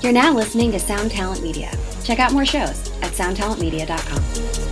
You're now listening to Sound Talent Media. Check out more shows at soundtalentmedia.com.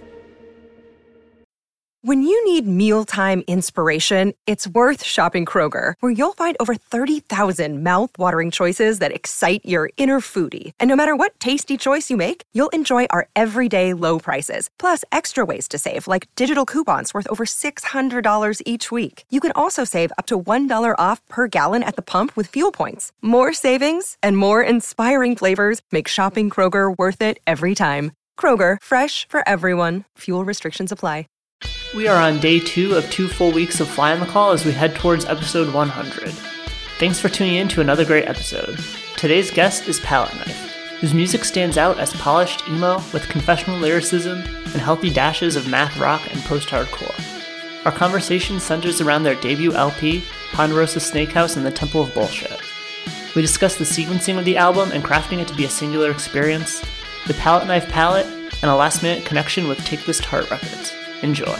When you need mealtime inspiration, it's worth shopping Kroger, where you'll find over 30,000 mouth-watering choices that excite your inner foodie. And no matter what tasty choice you make, you'll enjoy our everyday low prices, plus extra ways to save, like digital coupons worth over $600 each week. You can also save up to $1 off per gallon at the pump with fuel points. More savings and more inspiring flavors make shopping Kroger worth it every time. Kroger, fresh for everyone. Fuel restrictions apply. We are on day 2 of 2 full weeks of Fly on the Call as we head towards episode 100. Thanks for tuning in to another great episode. Today's guest is Palette Knife, whose music stands out as polished emo with confessional lyricism and healthy dashes of math rock and post-hardcore. Our conversation centers around their debut LP, Ponderosa Snakehouse and the Temple of Bullshit. We discuss the sequencing of the album and crafting it to be a singular experience, the Palette Knife palette, and a last-minute connection with Take This to Heart Records. Enjoy.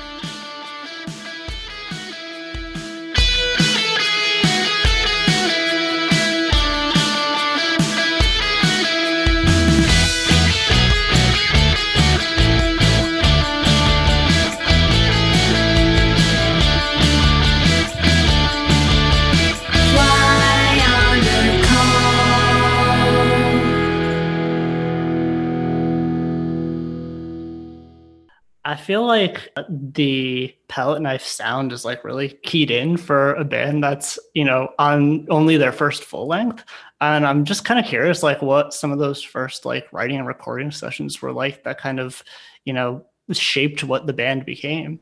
I feel like the Palette Knife sound is like really keyed in for a band that's, on only their first full length. And I'm just kind of curious, like what some of those first like writing and recording sessions were like that kind of, shaped what the band became.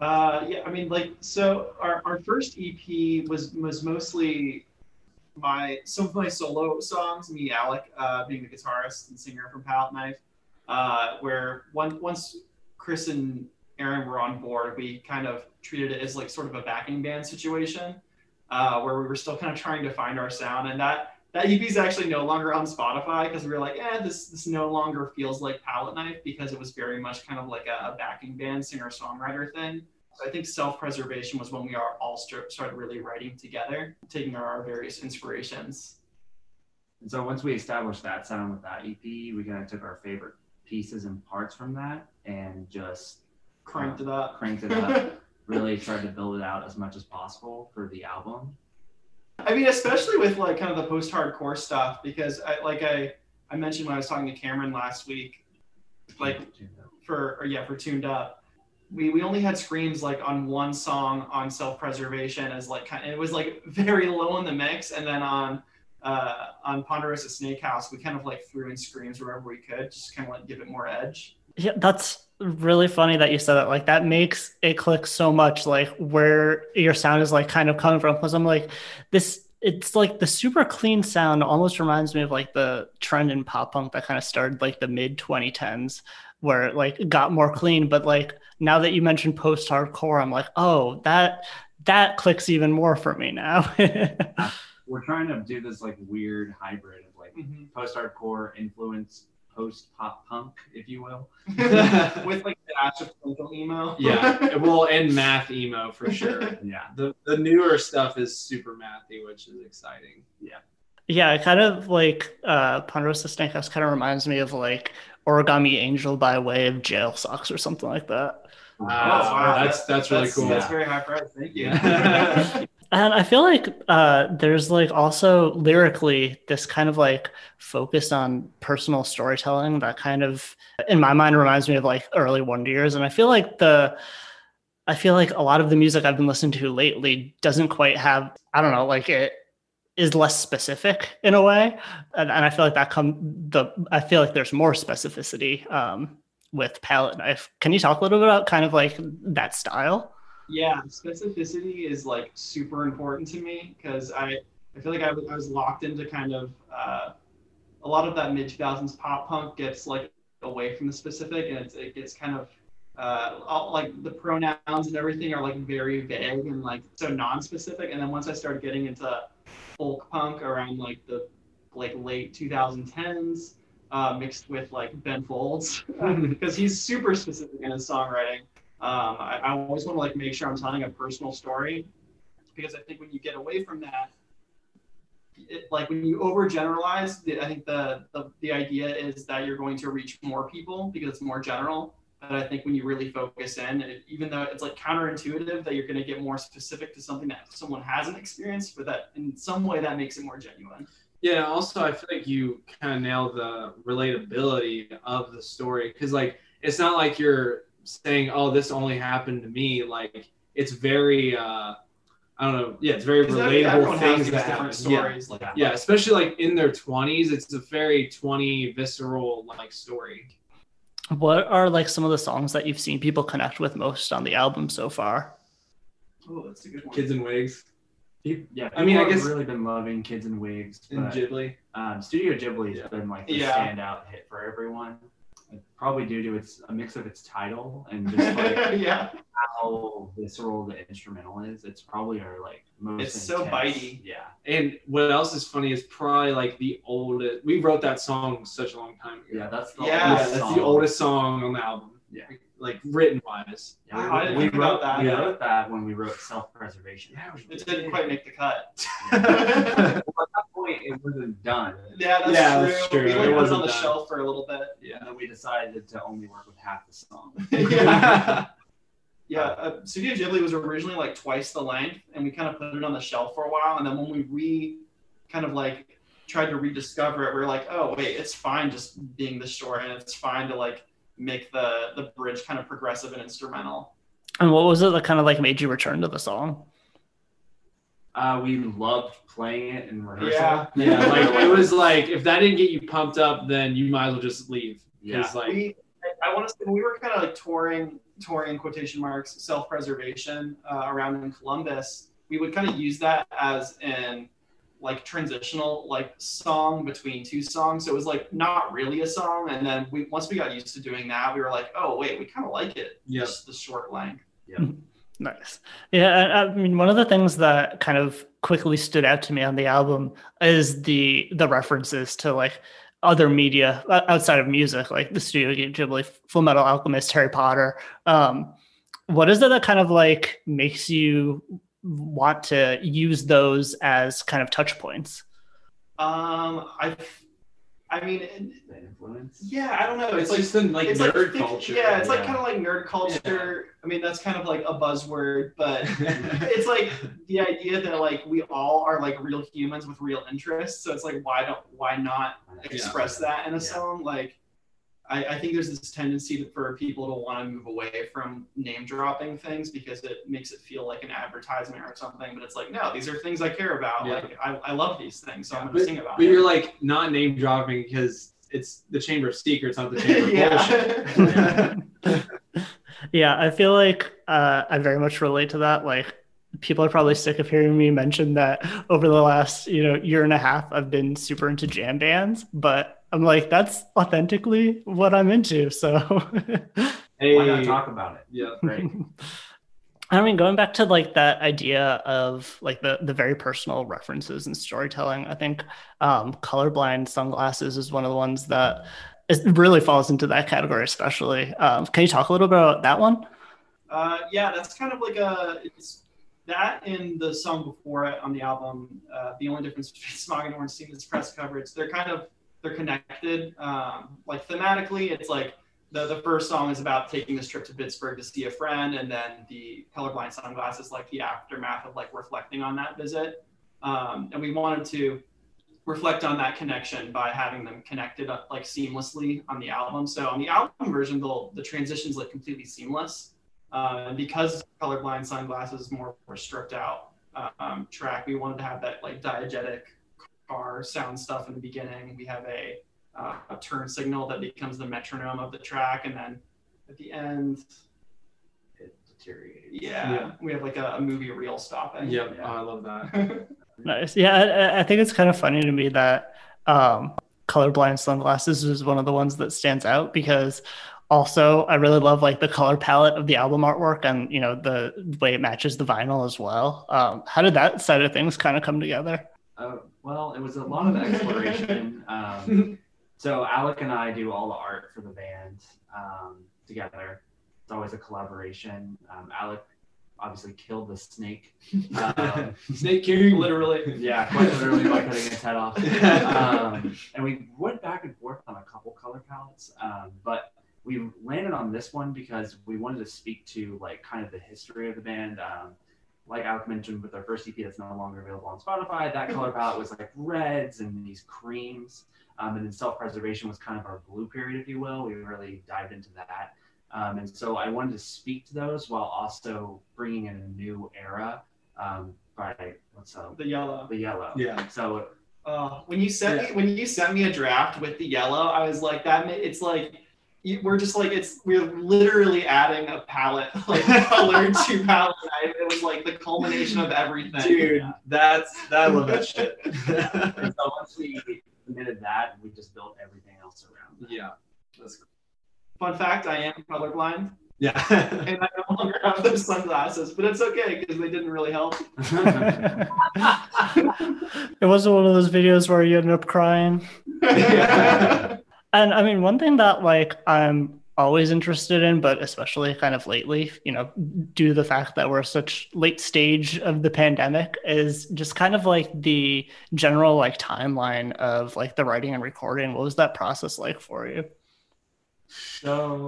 So our first EP was mostly some of my solo songs, me, Alec, being the guitarist and singer from Palette Knife, where once Chris and Aaron were on board, we kind of treated it as like sort of a backing band situation, where we were still kind of trying to find our sound. And that EP is actually no longer on Spotify because we were like, this no longer feels like Palette Knife, because it was very much kind of like a backing band singer-songwriter thing. So I think Self-Preservation was when we all started really writing together, taking our various inspirations. And so once we established that sound with that EP, we kind of took our favorite pieces and parts from that and just cranked it up, really tried to build it out as much as possible for the album. I mean, especially with like kind of the post-hardcore stuff, because I mentioned when I was talking to Cameron last week, for Tuned Up, we only had screams like on one song on Self-Preservation as like it was like very low in the mix, and then on Ponderosa Snakehouse, we kind of like threw in screams wherever we could, just kind of like give it more edge. Yeah, that's really funny that you said that. Like that makes it click so much, like where your sound is like kind of coming from. Because I'm like, it's like the super clean sound almost reminds me of like the trend in pop punk that kind of started like the mid 2010s, where it like got more clean. But like now that you mentioned post-hardcore, I'm like, oh, that clicks even more for me now. We're trying to do this like weird hybrid of like post-hardcore influence, post-pop punk, if you will. With like the dash of clinical emo. Yeah, well, and math emo for sure. Yeah. The newer stuff is super mathy, which is exciting. Yeah. Yeah, it kind of like Ponderosa Snakehouse kind of reminds me of like Origami Angel by way of Jail Socks or something like that. Wow. That's really cool. That's very high price. Thank you. Yeah. And I feel like there's like also lyrically this kind of like focus on personal storytelling that kind of, in my mind, reminds me of like early Wonder Years. And I feel like a lot of the music I've been listening to lately doesn't quite have, I don't know, like it is less specific in a way. And I feel like I feel like there's more specificity with Palette Knife. Can you talk a little bit about kind of like that style? Yeah, specificity is like super important to me, because I feel like I was locked into kind of a lot of that mid-2000s pop punk gets like away from the specific, and it gets kind of like the pronouns and everything are like very vague and like so non-specific. And then once I started getting into folk punk around like the late 2010s, mixed with like Ben Folds, because he's super specific in his songwriting. I always want to like make sure I'm telling a personal story, because I think when you get away from that, like when you overgeneralize, I think the idea is that you're going to reach more people because it's more general. But I think when you really focus in, even though it's like counterintuitive that you're going to get more specific to something that someone hasn't experienced, but that in some way that makes it more genuine. Yeah, also I feel like you kind of nailed the relatability of the story, because like it's not like you're saying, oh, this only happened to me. Like it's very I don't know. Yeah, it's very relatable things that happen. Stories like that. Yeah, especially like in their 20s, it's a very 20 visceral like story. What are like some of the songs that you've seen people connect with most on the album so far? Oh, that's a good one. Kids in Wigs. Yeah, I mean, I guess I've really been loving Kids in Wigs. And Ghibli. Studio Ghibli has been like the standout hit for everyone. Probably due to a mix of its title and just like how visceral the instrumental is. It's probably our like most It's so bitey. Yeah. And what else is funny is probably like the oldest. We wrote that song such a long time ago. Yeah, that's the that's the oldest song on the album. Yeah. Like written wise. Yeah, I didn't think about that. We wrote that when we wrote Self-Preservation. Yeah, it didn't quite make the cut. Well, at that point, it wasn't done. Yeah, that's true. We It put it wasn't on the done. shelf for a little bit. Yeah. And then we decided to only work with half the song. Studio Ghibli was originally like twice the length, and we kind of put it on the shelf for a while. And then when we tried to rediscover it, we were like, oh wait, it's fine just being this short, and it's fine to like make the bridge kind of progressive and instrumental. And what was it that kind of like made you return to the song? We loved playing it in rehearsal. Yeah, like it was like if that didn't get you pumped up, then you might as well just leave. Yeah. Like I want to say when we were kind of like touring in quotation marks Self-Preservation around in Columbus, we would kind of use that as an like transitional like song between two songs. So it was like not really a song, and then once we got used to doing that, we were like, oh wait, we kind of like it. Just the short length. Yeah. Nice. Yeah, I mean, one of the things that kind of quickly stood out to me on the album is the references to like other media outside of music, like the Studio Ghibli, Full Metal Alchemist, Harry Potter. What is it that kind of like makes you want to use those as kind of touch points? I mean, The influence. yeah, I don't know. it's just in like nerd culture. Yeah, it's like kind of like nerd culture. I mean, that's kind of like a buzzword, but it's like the idea that like we all are like real humans with real interests. So it's like why not express that in a song? Like I think there's this tendency for people to want to move away from name dropping things because it makes it feel like an advertisement or something. But it's like, no, these are things I care about. Yeah. Like I love these things, so I'm going to sing about But it. you're like not name dropping because it's the Chamber of Secrets, not the Chamber of Bullshit. Yeah, I feel like I very much relate to that. Like people are probably sick of hearing me mention that over the last, year and a half, I've been super into jam bands, but I'm like, that's authentically what I'm into. So Hey. Why not talk about it? Yeah. Right. I mean, going back to like that idea of like the very personal references and storytelling, I think Colorblind Sunglasses is one of the ones that really falls into that category, especially. Can you talk a little bit about that one? Yeah, that's kind of like it's that and the song before it on the album. The only difference between Smog and Orange Steam is press coverage. They're connected. Like thematically, it's like the first song is about taking this trip to Pittsburgh to see a friend, and then the Colorblind Sunglasses, like the aftermath of like reflecting on that visit. And we wanted to reflect on that connection by having them connected up like seamlessly on the album. So on the album version, the transition's like completely seamless. And because Colorblind Sunglasses is more stripped out track, we wanted to have that like diegetic car sound stuff in the beginning. We have a turn signal that becomes the metronome of the track, and then at the end It deteriorates. yeah. We have like a movie reel stopping. Yep. Yeah. Oh, I love that. Nice. Yeah, I think it's kind of funny to me that Colorblind Sunglasses is one of the ones that stands out because also I really love like the color palette of the album artwork and the way it matches the vinyl as well. How did that side of things kind of come together? Well, it was a lot of exploration. So Alec and I do all the art for the band together. It's always a collaboration. Alec obviously killed the snake. Snake King, literally. Yeah, quite literally by cutting its head off. And we went back and forth on a couple color palettes, but we landed on this one because we wanted to speak to like kind of the history of the band. Like Alec mentioned with our first EP that's no longer available on Spotify, that color palette was like reds and these creams. And then Self-Preservation was kind of our blue period, if you will. We really dived into that. And so I wanted to speak to those while also bringing in a new era by the yellow. The yellow. Yeah. So when you sent me a draft with the yellow, I was like, it's like we're literally adding a palette like color to palette. It was like the culmination of everything. Dude, I love that shit. And so once we submitted that, we just built everything else around that. Yeah, that's cool. Fun fact, I am colorblind. Yeah. And I no longer have those sunglasses, but it's okay because they didn't really help. It wasn't one of those videos where you ended up crying. And I mean, one thing that like I'm always interested in, but especially kind of lately, due to the fact that we're such late stage of the pandemic, is just kind of like the general like timeline of like the writing and recording. What was that process like for you? So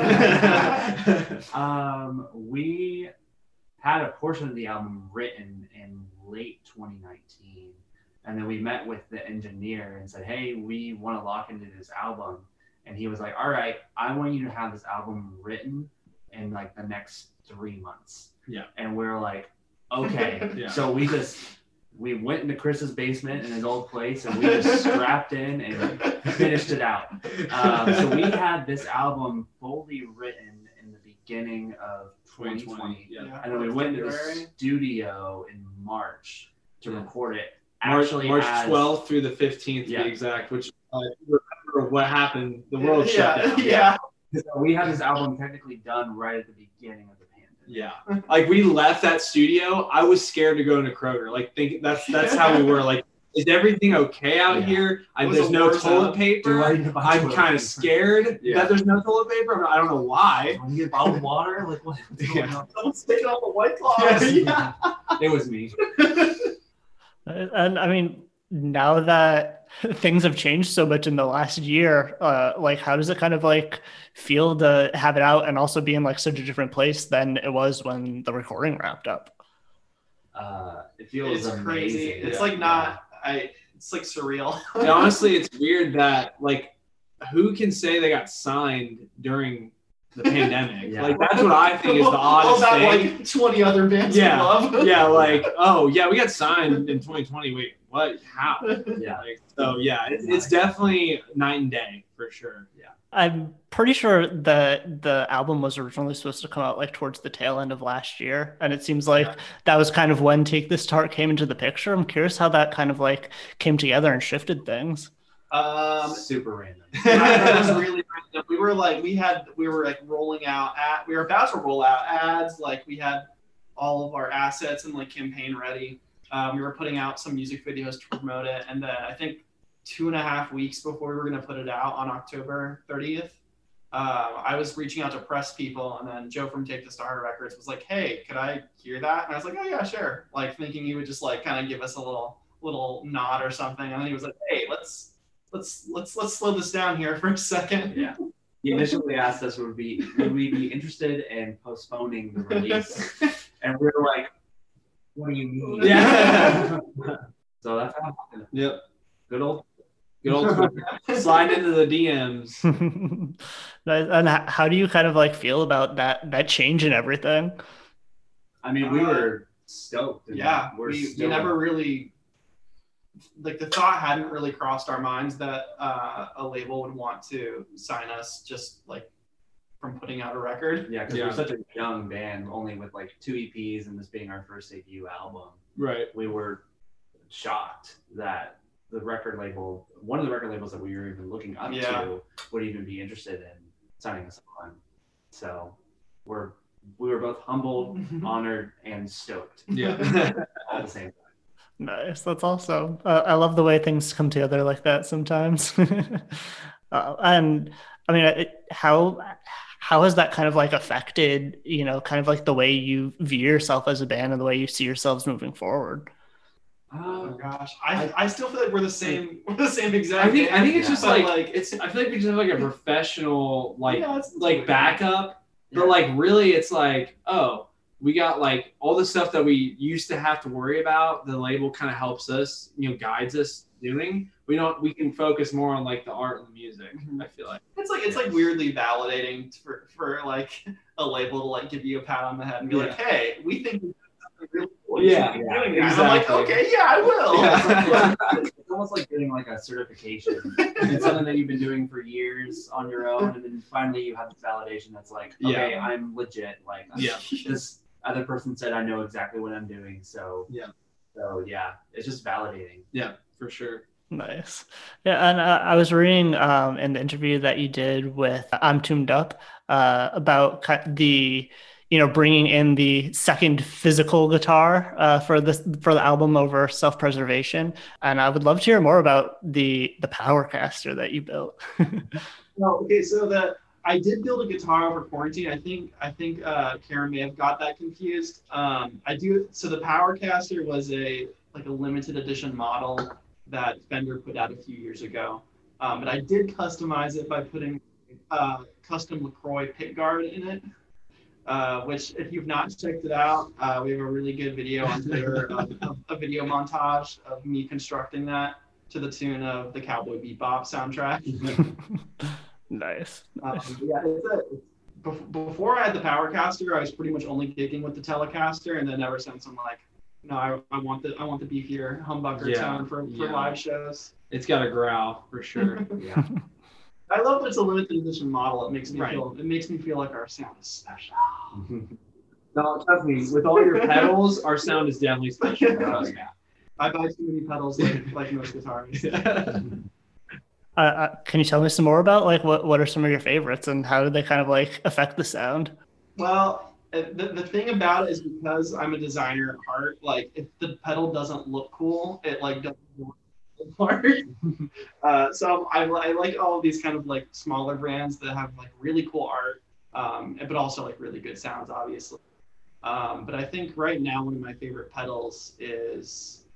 we had a portion of the album written in late 2019. And then we met with the engineer and said, hey, we want to lock into this album. And he was like, all right, I want you to have this album written in like the next 3 months. Yeah. And we're like, okay. Yeah. So we went into Chris's basement in his old place and we just strapped in and finished it out. So we had this album fully written in the beginning of 2020. Yeah. And then we went to the studio in March to record it. March 12th through the 15th to be exact, which remember what happened. The world shut down. Yeah. So we had this album technically done right at the beginning of the pandemic. Yeah. Like we left that studio, I was scared to go into Kroger. Like think that's how we were. Like, is everything okay out here? There's no toilet paper. I'm kind of scared that there's no toilet paper. I don't know why. When you get bottled water, like what's going on? Someone's taking off the White Claws. Yeah. It was me. And I mean, now that things have changed so much in the last year, like how does it kind of like feel to have it out and also be in like such a different place than it was when the recording wrapped up? It feels amazing. Crazy. It's it's like surreal. And honestly, it's weird that like who can say they got signed during the pandemic? Yeah. Like that's what I think is the oddest thing. Like 20 other bands we love. Yeah, like, oh yeah, we got signed in 2020. Wait, what? How? Yeah. Like, so yeah, it's definitely night and day for sure. Yeah. I'm pretty sure that the album was originally supposed to come out like towards the tail end of last year. And it seems like that was kind of when Take This to Heart came into the picture. I'm curious how that kind of like came together and shifted things. Super random. It was really random. We were about to roll out ads. Like we had all of our assets and like campaign ready. We were putting out some music videos to promote it. And then I think 2.5 weeks before we were going to put it out on October 30th, I was reaching out to press people, and then Joe from Take This to Heart Records was like, hey, could I hear that? And I was like, oh yeah, sure. Like thinking he would just like kind of give us a little nod or something. And then he was like, hey, let's slow this down here for a second. Yeah. He initially asked us would we be interested in postponing the release? And we were like, what do you mean? Yeah. So that's how it happened. Yep. Good old slide into the DMs. And how do you kind of like feel about that change and everything? I mean, we were stoked. Yeah, we never really, like the thought hadn't really crossed our minds that a label would want to sign us just like from putting out a record. Yeah, because we're such a young band, only with like 2 EPs and this being our first debut album. Right. We were shocked that one of the record labels that we were even looking up to would even be interested in signing us on. So we were both humbled, honored, and stoked. Yeah. All at the same time. Nice. That's awesome. I love the way things come together like that sometimes. And I mean, how how has that kind of like affected, you know, kind of like the way you view yourself as a band and the way you see yourselves moving forward? Oh gosh, I still feel like we're the same exact. I think it's just like it's. I feel like we just have like a professional like backup, but like really it's like, oh, we got like all the stuff that we used to have to worry about. The label kind of helps us, you know, guides us doing. We can focus more on like the art and the music. Mm-hmm. I feel like it's like weirdly validating for like a label to like give you a pat on the head and be like, hey, we think. Really cool. Yeah, exactly. I'm like, okay, yeah, I will. Yeah. It's almost like getting like a certification. It's something that you've been doing for years on your own, and then finally you have this validation that's like, okay, I'm legit. Like, this other person said I know exactly what I'm doing. So it's just validating. Yeah, for sure. Nice. Yeah, and I was reading in the interview that you did with I'm Tuned Up about the, you know, bringing in the second physical guitar for the album over Self-Preservation, and I would love to hear more about the Powercaster that you built. Well, okay, so I did build a guitar over quarantine. I think Karen may have got that confused. So the Powercaster was a limited edition model that Fender put out a few years ago, but I did customize it by putting custom LaCroix pickguard in it. Which, if you've not checked it out, we have a really good video on Twitter, a video montage of me constructing that to the tune of the Cowboy Bebop soundtrack. Nice. Before I had the Powercaster, I was pretty much only gigging with the Telecaster, and then ever since I'm like, no, I want the beefier humbucker tone for live shows. It's got a growl for sure. Yeah. I love that it's a limited edition model. It makes me feel like our sound is special. No, trust me, with all your pedals, our sound is definitely special. I buy too many pedals like most guitarists. Can you tell me some more about like what are some of your favorites and how do they kind of like affect the sound? Well, the thing about it is, because I'm a designer at heart, like if the pedal doesn't look cool, it like doesn't work. So I like all of these kind of like smaller brands that have like really cool art, but also like really good sounds, obviously. But I think right now one of my favorite pedals is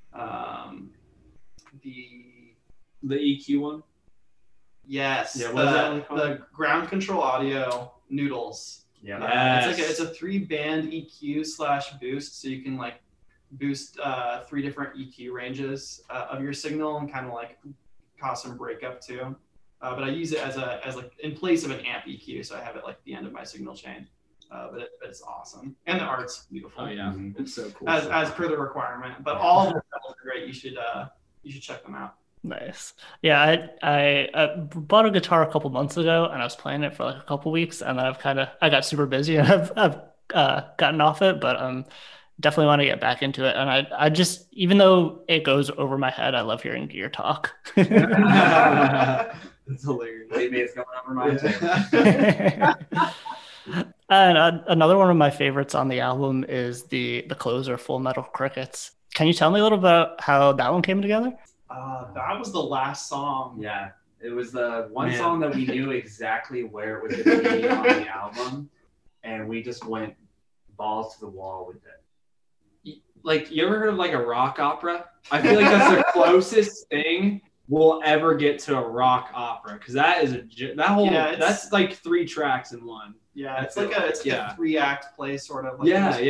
the EQ one. Yes, yeah, the Ground Control Audio Noodles. Yeah, it's a 3-band EQ / boost, so you can like boost 3 different EQ ranges of your signal and kind of like cause some breakup too. But I use it as like in place of an amp EQ, so I have it like the end of my signal chain. But it's awesome, and the art's beautiful. Oh yeah, it's so cool. As per the requirement, but all of the pedals are great. You should check them out. Nice. Yeah, I bought a guitar a couple months ago, and I was playing it for like a couple weeks, and then I got super busy, and I've gotten off it, but definitely want to get back into it. And I just, even though it goes over my head, I love hearing gear talk. That's hilarious. Maybe it's going over my head. And another one of my favorites on the album is the closer, Full Metal Crickets. Can you tell me a little about how that one came together? That was the last song. Yeah, it was the one song that we knew exactly where it was going to be on the album, and we just went balls to the wall with it. Like, you ever heard of like a rock opera? I feel like that's the closest thing we'll ever get to a rock opera, because that's like 3 tracks in one. Yeah, it's like a 3-act play sort of. Like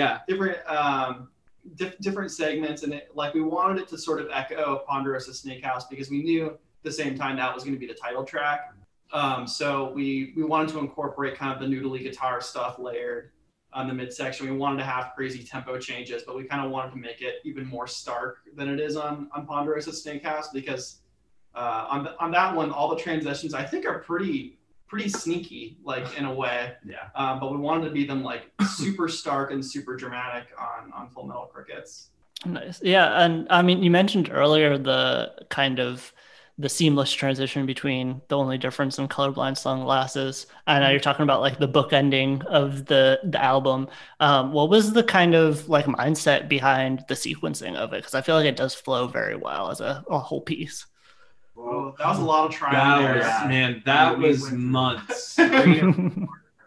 different segments, and we wanted it to sort of echo Ponderosa Snake House, because we knew at the same time that was going to be the title track. So we wanted to incorporate kind of the noodly guitar stuff layered on the midsection. We wanted to have crazy tempo changes, but we kind of wanted to make it even more stark than it is on Ponderosa Snake House, because on that one, all the transitions I think are pretty sneaky, like in a way. Yeah. But we wanted to be them like super stark and super dramatic on Full Metal Crickets. Nice. Yeah, and I mean, you mentioned earlier the kind of the seamless transition between The Only Difference and Colorblind Sunglasses. I know you're talking about like the bookending of the album. What was the kind of like mindset behind the sequencing of it? Because I feel like it does flow very well as a whole piece. Well, that was a lot of trial. That was months.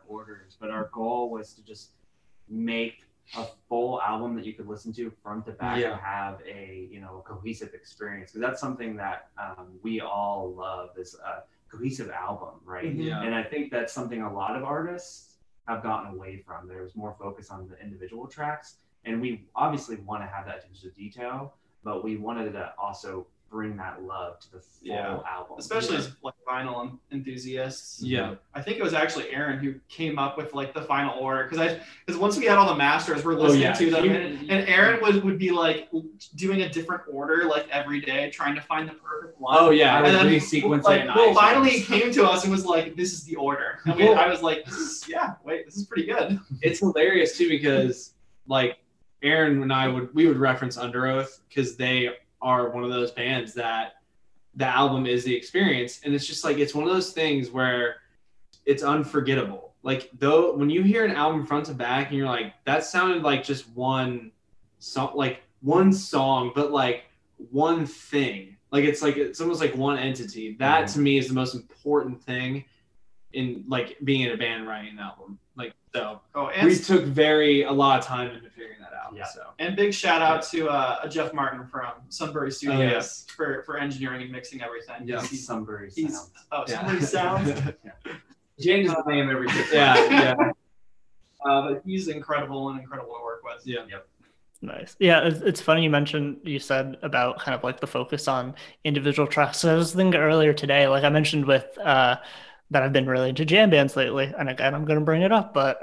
but our goal was to just make a full album that you could listen to front to back and have a cohesive experience, because that's something that we all love, is a cohesive album, right? And I think that's something a lot of artists have gotten away from. There's more focus on the individual tracks, and we obviously want to have that attention to detail, but we wanted to also bring that love to the full album, especially as like vinyl enthusiasts. I think it was actually Aaron who came up with like the final order, because once we had all the masters, we're listening to them, and Aaron would be like doing a different order like every day, trying to find the perfect one. And then resequence it. Well, finally he came to us and was like, "This is the order," and I was like, "This is pretty good." It's hilarious too, because like Aaron and I would reference Under Oath, because they are one of those bands that the album is the experience, and it's just like, it's one of those things where it's unforgettable. Like, though, when you hear an album front to back and you're like, that sounded like just one song, but like one thing, like it's almost like one entity. That to me is the most important thing in like being in a band writing an album. Like, so we took a lot of time into figuring that out. So. And big shout out to Jeff Martin from Sunbury Studios for engineering and mixing everything. He's Sunbury Sounds. Sunbury Sounds. Changes the name every 6 months. But he's incredible to work with. Nice. Yeah, it's funny you said about kind of like the focus on individual tracks. So I was thinking earlier today, like I mentioned with that I've been really into jam bands lately, and again I'm going to bring it up, but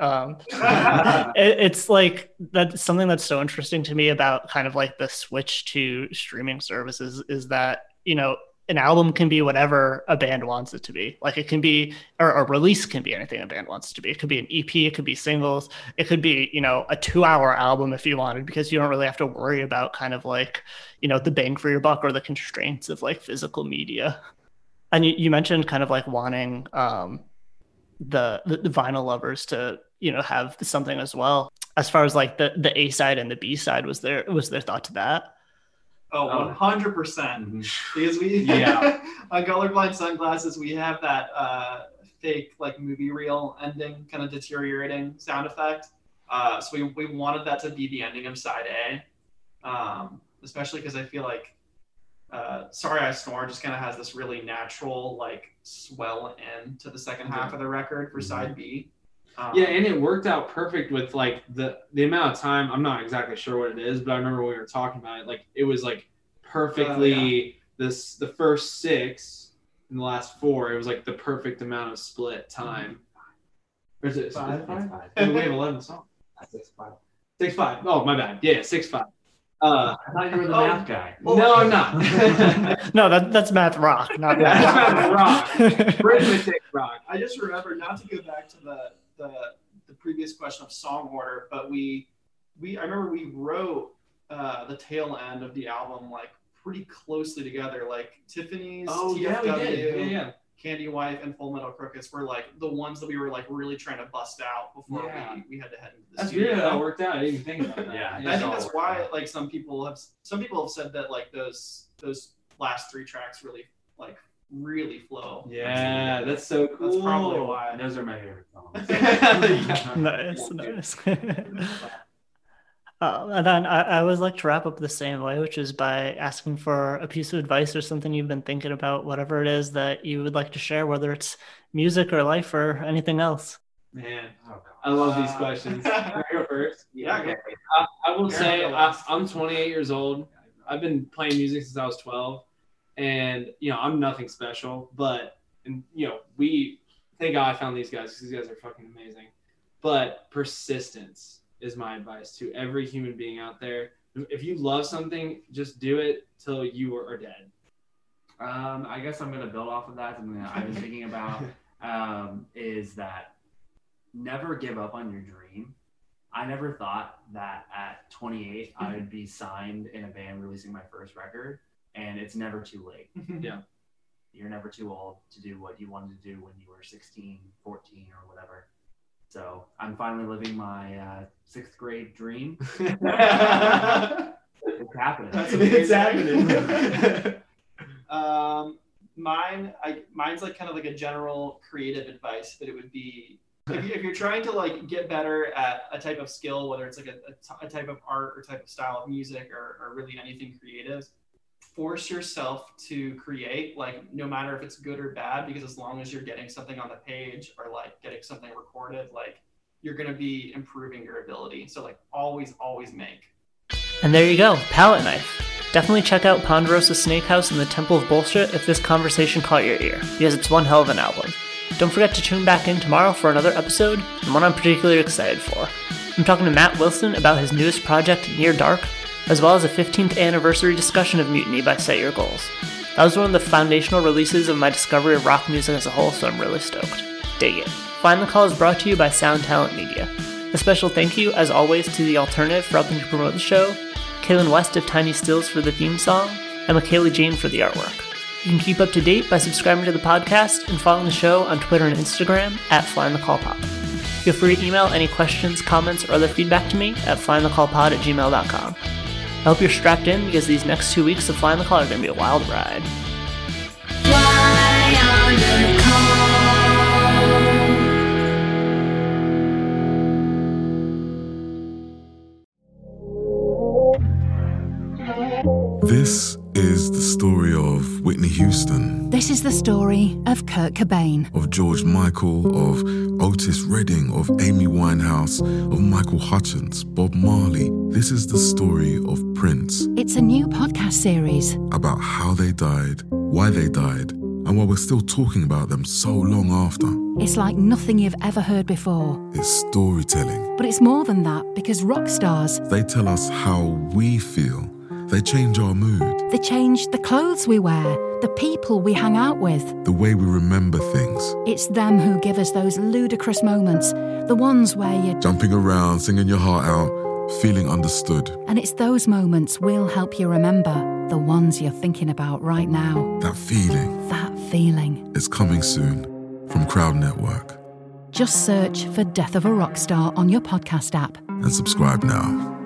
it's like that's something that's so interesting to me about kind of like the switch to streaming services, is that an album can be whatever a band wants it to be. Like it can be, or a release can be anything a band wants it to be. It could be an EP, it could be singles, it could be a 2-hour album if you wanted, because you don't really have to worry about kind of like the bang for your buck or the constraints of like physical media. And you mentioned kind of like wanting the vinyl lovers to have something as well. As far as like the A side and the B side, was there thought to that? 100%. Because we on Colorblind Sunglasses we have that fake like movie reel ending, kind of deteriorating sound effect. So we wanted that to be the ending of side A, especially because I feel like Sorry I Snore just kind of has this really natural like swell end to the second half of the record for side B. And it worked out perfect with like the amount of time. I'm not exactly sure what it is, but I remember when we were talking about it, like it was like perfectly the first 6 and the last 4, it was like the perfect amount of split time. Or is it 5? We have 11 songs. 6-5. 6-5. Oh, my bad. Yeah, 6-5. I thought you were the math guy. No, I'm not. No, that's math rock, not math. That's math rock. Arithmetic rock. I just remember, not to go back to the previous question of song order, but I remember we wrote the tail end of the album like pretty closely together. Like Tiffany's, TFW, Candy Wife, and Full Metal Crickets were like the ones that we were like really trying to bust out before we had to head into the studio. That's weird how it worked out. I didn't even think about that. I think that's why like some people have said that like those last 3 tracks really flow. Yeah, that's so cool. That's probably why. Those are my favorite songs. Nice. And then I always like to wrap up the same way, which is by asking for a piece of advice or something you've been thinking about, whatever it is that you would like to share, whether it's music or life or anything else. Man, I love these questions. Can I go first? Yeah. I will say I'm 28 years old. I've been playing music since I was 12, and I'm nothing special, but thank God I found these guys, because these guys are fucking amazing. But persistence is my advice to every human being out there. If you love something, just do it till you are dead. I guess I'm going to build off of that. Something that I've been thinking about is that never give up on your dream. I never thought that at 28 I would be signed in a band releasing my first record, and it's never too late. Yeah. You're never too old to do what you wanted to do when you were 16, 14, or whatever. So I'm finally living my 6th grade dream. It's happening. It's happening. Mine's like kind of like a general creative advice, but it would be if you're trying to like get better at a type of skill, whether it's like a type of art or type of style of music or really anything creative, force yourself to create, like no matter if it's good or bad, because as long as you're getting something on the page or like getting something recorded, like you're going to be improving your ability. So like always make. And there you go, Palette Knife. Definitely check out Ponderosa Snake House and the Temple of Bullshit if this conversation caught your ear, because it's one hell of an album. Don't forget to tune back in tomorrow for another episode, and one I'm particularly excited for. I'm talking to Matt Wilson about his newest project, Near Dark, as well as a 15th anniversary discussion of Mutiny by Set Your Goals. That was one of the foundational releases of my discovery of rock music as a whole, so I'm really stoked. Dig it. Find the Call is brought to you by Sound Talent Media. A special thank you, as always, to The Alternative for helping to promote the show, Kaylin West of Tiny Stills for the theme song, and Michaela Jane for the artwork. You can keep up to date by subscribing to the podcast and following the show on Twitter and Instagram at FlyInTheCallPod. Feel free to email any questions, comments, or other feedback to me at flyinthecallpod@gmail.com. I hope you're strapped in because these next 2 weeks of Fly on the Call are going to be a wild ride. Fly on the Call. This is the story of Whitney Houston. This is the story of Kurt Cobain. Of George Michael, of Otis Redding, of Amy Winehouse, of Michael Hutchence, Bob Marley. This is the story of Prince. It's a new podcast series about how they died, why they died, and why we're still talking about them so long after. It's like nothing you've ever heard before. It's storytelling. But it's more than that, because rock stars, they tell us how we feel. They change our mood. They change the clothes we wear, the people we hang out with, the way we remember things. It's them who give us those ludicrous moments, the ones where you're jumping around, singing your heart out, feeling understood. And it's those moments we'll help you remember, the ones you're thinking about right now. That feeling. It's coming soon from Crowd Network. Just search for Death of a Rock Star on your podcast app. And subscribe now.